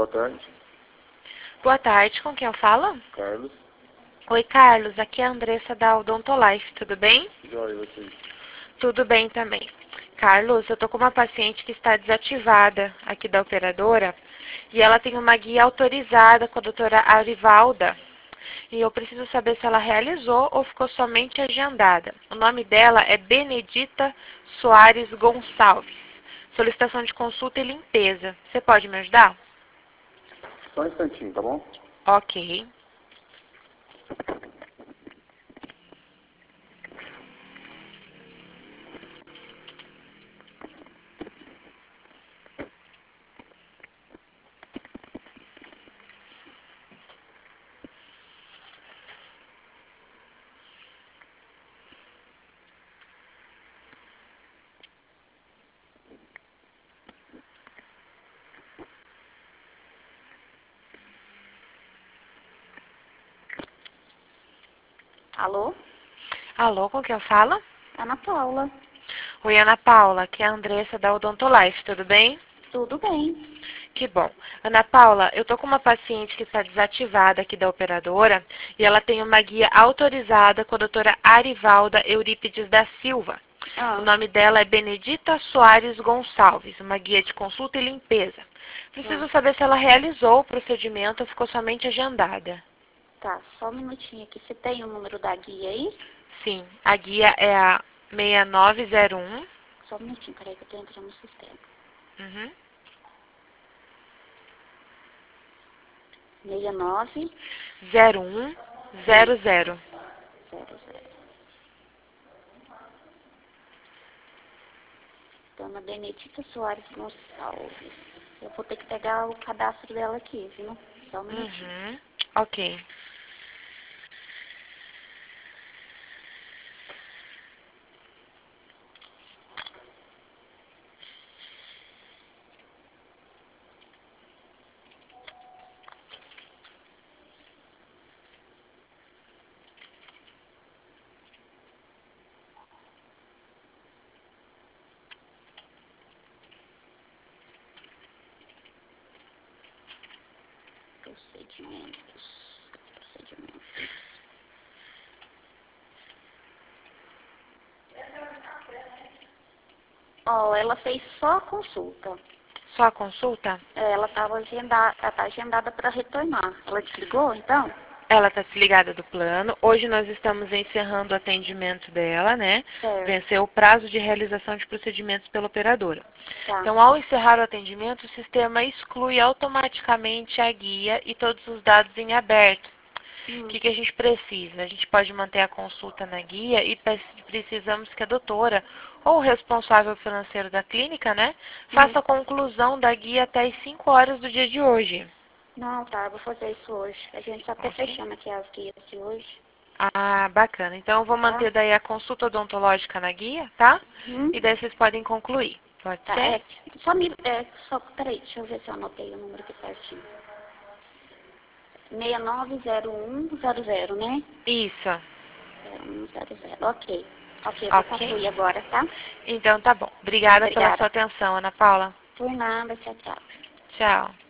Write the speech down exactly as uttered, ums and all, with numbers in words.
Boa tarde. Boa tarde, com quem eu falo? Carlos. Oi, Carlos, aqui é a Andressa da Odontolife, tudo bem? Joia, você. Tudo bem também. Carlos, eu tô com uma paciente que está desativada aqui da operadora e ela tem uma guia autorizada com a doutora Arivalda. E eu preciso saber se ela realizou ou ficou somente agendada. O nome dela é Benedita Soares Gonçalves. Solicitação de consulta e limpeza. Você pode me ajudar? Só um instantinho, tá bom? Ok. Alô? Alô, com quem eu falo? Ana Paula. Oi, Ana Paula, aqui é a Andressa da Odontolife, tudo bem? Tudo bem? Que bom. Ana Paula, eu tô com uma paciente que está desativada aqui da operadora e ela tem uma guia autorizada com a doutora Arivalda Eurípides da Silva. Ah, O nome dela é Benedita Soares Gonçalves, uma guia de consulta e limpeza. Preciso ah, saber se ela realizou o procedimento ou ficou somente agendada. tá, só um minutinho aqui. Você tem o número da guia aí? Sim, a guia é a seis nove zero um. Só um minutinho, peraí que eu tô entrando no sistema. Uhum. seis nove zero um zero zero. zero zero. Dona Benedita Soares Gonçalves. Eu vou ter que pegar o cadastro dela aqui, viu? Só um minutinho. Uhum. Ok. Procedimentos. Procedimentos. Ó, ela fez só a consulta. Só a consulta? É, Ela estava agendada, ela tá agendada para retornar. Ela desligou, então? Ela está desligada do plano. Hoje nós estamos encerrando o atendimento dela, né? Certo. Venceu o prazo de realização de procedimentos pela operadora. Tá. Então, ao encerrar o atendimento, o sistema exclui automaticamente a guia e todos os dados em aberto. Hum. O que, que a gente precisa? A gente pode manter a consulta na guia e pre- precisamos que a doutora ou o responsável financeiro da clínica, né, faça a conclusão da guia até as cinco horas do dia de hoje. Não, tá, eu vou fazer isso hoje. A gente tá até Ok. fechando aqui as guias de hoje. Ah, bacana. Então eu vou manter daí a consulta odontológica na guia, tá? Uhum. E daí vocês podem concluir. Pode Tá, ser? é, só me, é, só, peraí, deixa eu ver se eu anotei o número aqui certinho. seis nove zero um zero zero, né? Isso. zero um zero zero, ok. Ok, eu vou Ok. concluir agora, tá? Então tá bom. Obrigada pela Obrigada. sua atenção, Ana Paula. Por nada, tchau, tchau. Tchau.